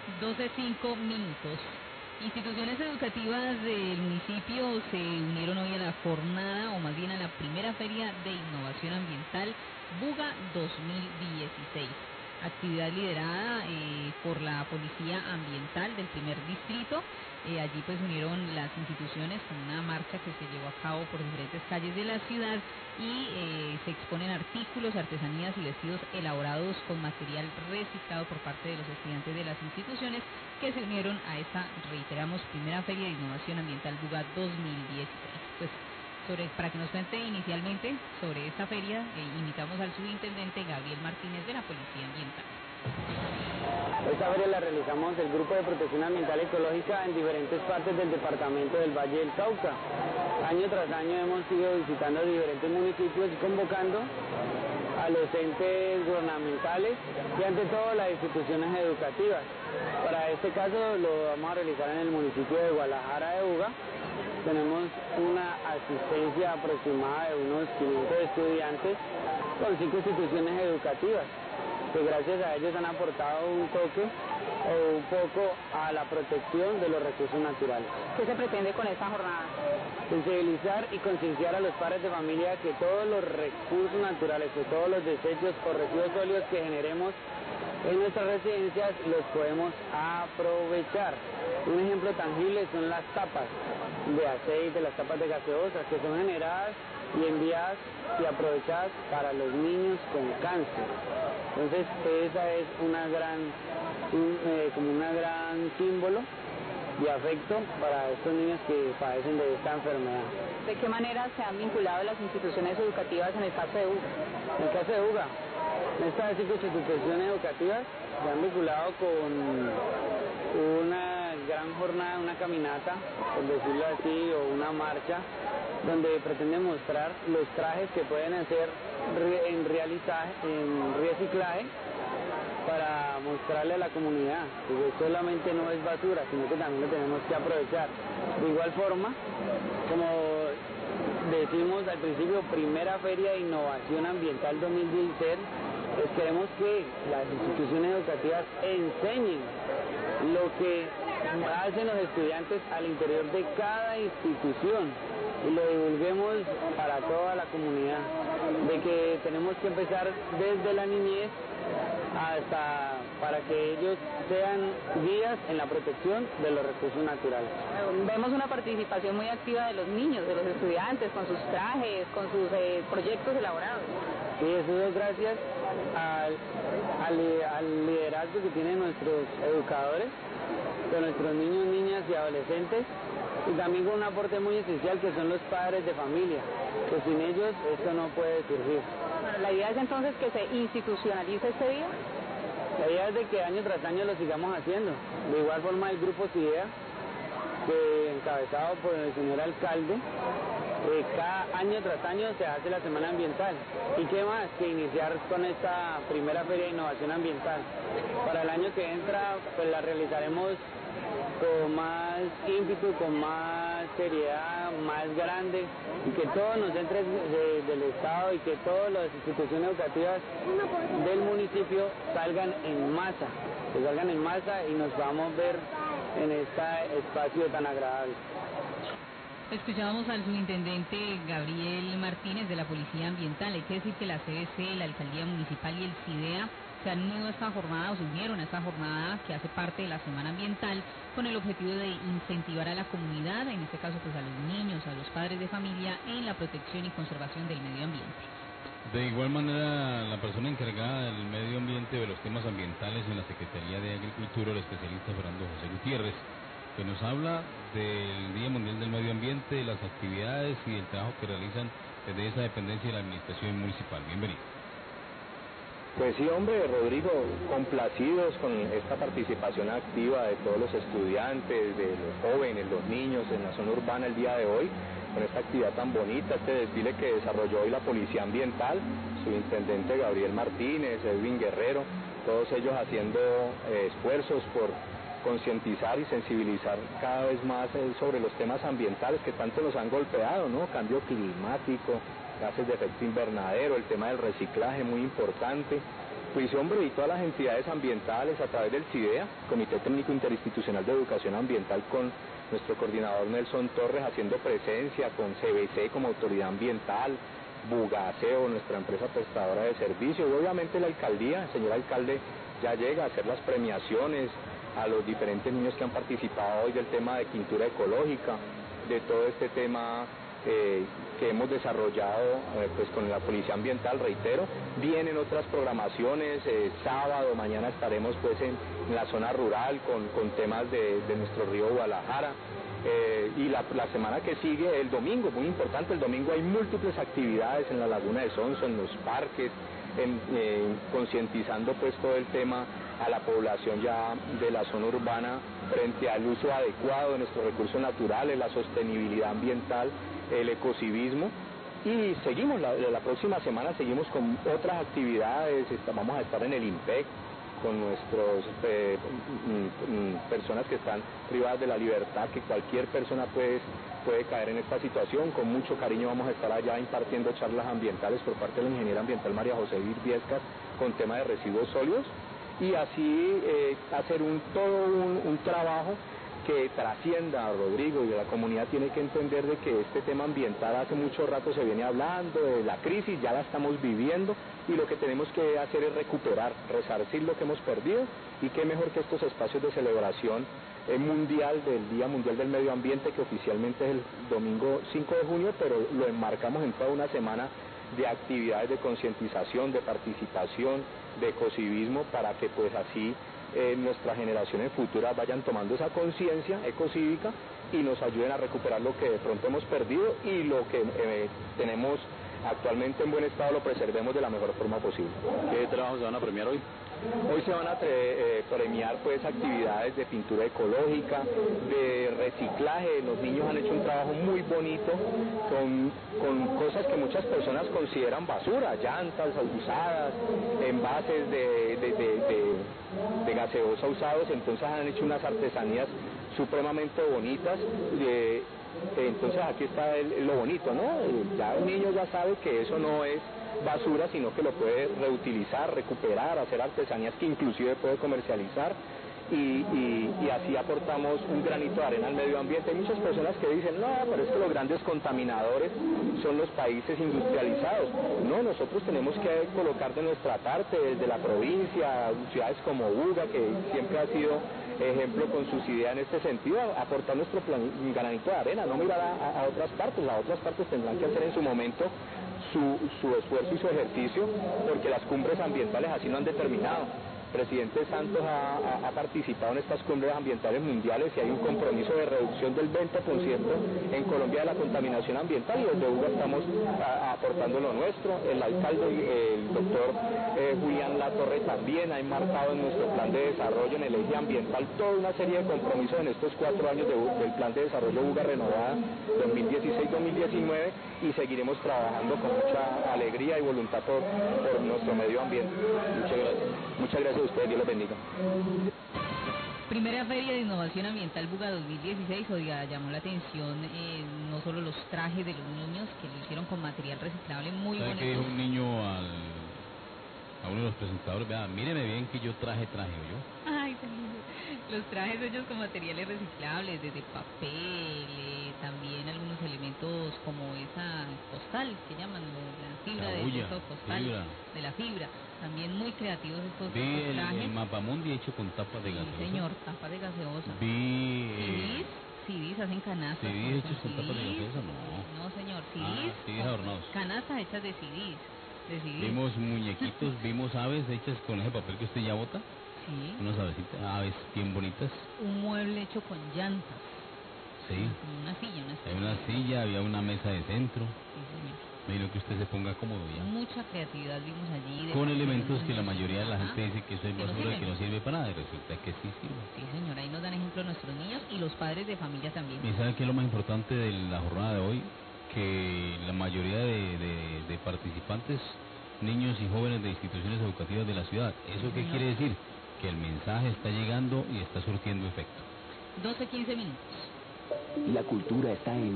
12:05. Instituciones educativas del municipio se unieron hoy a la jornada, o más bien a la primera feria de innovación ambiental Buga 2016. Actividad liderada por la Policía Ambiental del primer distrito. Allí pues unieron las instituciones con una marcha que se llevó a cabo por diferentes calles de la ciudad y se exponen artículos, artesanías y vestidos elaborados con material reciclado por parte de los estudiantes de las instituciones que se unieron a esta, reiteramos, primera feria de innovación ambiental Buga 2016. Pues para que nos cuente inicialmente sobre esta feria, invitamos al subintendente Gabriel Martínez de la Policía Ambiental. Esta feria la realizamos el Grupo de Protección Ambiental Ecológica en diferentes partes del departamento del Valle del Cauca. Año tras año hemos ido visitando diferentes municipios y convocando a los entes gubernamentales y ante todo las instituciones educativas. Para este caso lo vamos a realizar en el municipio de Guadalajara de Buga. Tenemos una asistencia aproximada de unos 500 estudiantes con 5 instituciones educativas, que gracias a ellos han aportado un toque o un poco a la protección de los recursos naturales. ¿Qué se pretende con esta jornada? Sensibilizar y concienciar a los padres de familia que todos los recursos naturales, que todos los desechos o residuos sólidos que generemos en nuestras residencias los podemos aprovechar. Un ejemplo tangible son las tapas de aceite, las tapas de gaseosas, que son generadas y enviadas y aprovechadas para los niños con cáncer. Entonces esa es como una gran símbolo de afecto para estos niños que padecen de esta enfermedad. ¿De qué manera se han vinculado las instituciones educativas en el caso de Buga? En el caso de Buga, estas 5 instituciones educativas se han vinculado con una gran jornada, una caminata, por decirlo así, o una marcha, donde pretende mostrar los trajes que pueden hacer en reciclaje, para mostrarle a la comunidad que solamente no es basura, sino que también lo tenemos que aprovechar. De igual forma, como decimos al principio, primera feria de innovación ambiental 2016, pues queremos que las instituciones educativas enseñen lo que hacen los estudiantes al interior de cada institución y lo divulguemos para toda la comunidad, de que tenemos que empezar desde la niñez hasta para que ellos sean guías en la protección de los recursos naturales. Vemos una participación muy activa de los niños, de los estudiantes, con sus trajes, con sus proyectos elaborados. Sí, eso es gracias al liderazgo que tienen nuestros educadores, con nuestros niños, niñas y adolescentes, y también con un aporte muy esencial que son los padres de familia, que sin ellos esto no puede surgir. Bueno, la idea es entonces que se institucionalice este día. La idea es de que año tras año lo sigamos haciendo. De igual forma el grupo CIDEA, que encabezado por el señor alcalde, cada año tras año se hace la semana ambiental. ¿Y qué más que iniciar con esta primera feria de innovación ambiental? Para el año que entra pues la realizaremos con más ímpetu, con más seriedad, más grande, y que todos los entes del Estado y que todas las instituciones educativas del municipio salgan en masa, y nos vamos a ver en este espacio tan agradable. Escuchábamos al subintendente Gabriel Martínez de la Policía Ambiental. Hay que decir que la CBC, la Alcaldía Municipal y el CIDEA se han unido a esta jornada, o se unieron a esta jornada que hace parte de la Semana Ambiental, con el objetivo de incentivar a la comunidad, en este caso pues a los niños, a los padres de familia, en la protección y conservación del medio ambiente. De igual manera, la persona encargada del medio ambiente, de los temas ambientales en la Secretaría de Agricultura, el especialista Fernando José Gutiérrez, que nos habla del Día Mundial del Medio Ambiente, de las actividades y del trabajo que realizan desde esa dependencia de la Administración Municipal. Bienvenido. Pues sí, hombre, Rodrigo, complacidos con esta participación activa de todos los estudiantes, de los jóvenes, los niños en la zona urbana el día de hoy, con esta actividad tan bonita, este desfile que desarrolló hoy la Policía Ambiental, su intendente Gabriel Martínez, Edwin Guerrero, todos ellos haciendo esfuerzos por concientizar y sensibilizar cada vez más sobre los temas ambientales que tanto nos han golpeado, ¿no? Cambio climático, gases de efecto invernadero, el tema del reciclaje muy importante, Pues hombre, y todas las entidades ambientales a través del CIDEA, Comité Técnico Interinstitucional de Educación Ambiental, con nuestro coordinador Nelson Torres haciendo presencia, con CBC como autoridad ambiental, Bugaseo, nuestra empresa prestadora de servicios, y obviamente la alcaldía, el señor alcalde ya llega a hacer las premiaciones a los diferentes niños que han participado hoy del tema de pintura ecológica, de todo este tema que hemos desarrollado pues con la Policía Ambiental, reitero. Vienen otras programaciones, sábado, mañana estaremos pues en la zona rural con temas de nuestro río Guadalajara, y la semana que sigue, el domingo, muy importante, el domingo hay múltiples actividades en la Laguna de Sonso, en los parques, concientizando pues todo el tema a la población ya de la zona urbana frente al uso adecuado de nuestros recursos naturales, la sostenibilidad ambiental, el ecocivismo. Y seguimos, la próxima semana seguimos con otras actividades, vamos a estar en el IMPEC con nuestros personas que están privadas de la libertad, que cualquier persona puede caer en esta situación. Con mucho cariño vamos a estar allá impartiendo charlas ambientales por parte de la ingeniera ambiental María José Virviescas con tema de residuos sólidos, y así hacer todo un trabajo que trascienda, Rodrigo, y la comunidad tiene que entender de que este tema ambiental hace mucho rato se viene hablando, de la crisis ya la estamos viviendo, y lo que tenemos que hacer es recuperar, resarcir lo que hemos perdido, y qué mejor que estos espacios de celebración mundial del Día Mundial del Medio Ambiente, que oficialmente es el domingo 5 de junio, pero lo enmarcamos en toda una semana de actividades de concientización, de participación, de ecocivismo, para que pues así nuestras generaciones futuras vayan tomando esa conciencia ecocívica y nos ayuden a recuperar lo que de pronto hemos perdido, y lo que tenemos actualmente en buen estado lo preservemos de la mejor forma posible. ¿Qué trabajos se van a premiar hoy? Hoy se van a premiar pues actividades de pintura ecológica, de reciclaje. Los niños han hecho un trabajo muy bonito con cosas que muchas personas consideran basura, llantas usadas, envases de gaseosa usados. Entonces han hecho unas artesanías supremamente bonitas. Entonces aquí está lo bonito, ¿no? Ya el niño ya sabe que eso no es basura, sino que lo puede reutilizar, recuperar, hacer artesanías que inclusive puede comercializar, y así aportamos un granito de arena al medio ambiente. Hay muchas personas que dicen, no, pero es que los grandes contaminadores son los países industrializados. No, nosotros tenemos que colocar de nuestra parte, desde la provincia, ciudades como Buga, que siempre ha sido ejemplo con sus ideas en este sentido, aportar nuestro granito de arena, no mirar a otras partes. Las otras partes tendrán que hacer en su momento su esfuerzo y su ejercicio, porque las cumbres ambientales así lo han determinado. El presidente Santos ha participado en estas cumbres ambientales mundiales, y hay un compromiso de reducción del 20% en Colombia de la contaminación ambiental, y desde UGA estamos aportando lo nuestro. El alcalde, el doctor Julián Latorre, también ha enmarcado en nuestro plan de desarrollo en el eje ambiental toda una serie de compromisos en estos 4 años del plan de desarrollo UGA Renovada 2016-2019, y seguiremos trabajando con mucha alegría y voluntad por nuestro medio ambiente. Muchas gracias a ustedes, Dios los bendiga. Primera Feria de Innovación Ambiental Buga 2016, oiga, llamó la atención no solo los trajes de los niños, que lo hicieron con material reciclable muy bonito. Que dijo un niño a uno de los presentadores, vea, míreme bien que yo traje yo. Ay, tan lindo. Los trajes hechos con materiales reciclables, desde papel, también algunos elementos como esa postal que llaman, la fibra de esto postal, de la fibra. También muy creativos estos trajes. El mapamundi hecho con tapas de gaseosa. Sí, señor, tapas de gaseosa. CDs hacen canastas. ¿CDs hechos con tapas de gaseosa? No. No, señor, CDs. CDs adornados. Canastas hechas de CDs. Vimos muñequitos, vimos aves hechas con ese papel que usted ya bota. Sí. Unas aves bien bonitas. Un mueble hecho con llantas. Sí. Una silla. Hay una silla, había una mesa de centro. Sí, señor. Me imagino que usted se ponga cómodo ya. Mucha creatividad vimos allí. Con elementos que la mayoría de la gente dice que eso es basura y que no sirve para nada, y resulta que sí sirve. Sí, señor, ahí nos dan ejemplo nuestros niños y los padres de familia también. ¿Y sabe qué es lo más importante de la jornada de hoy? Que la mayoría de participantes, niños y jóvenes de instituciones educativas de la ciudad. ¿Eso qué quiere decir? Que el mensaje está llegando y está surtiendo efecto. 12:15 minutos. La cultura está en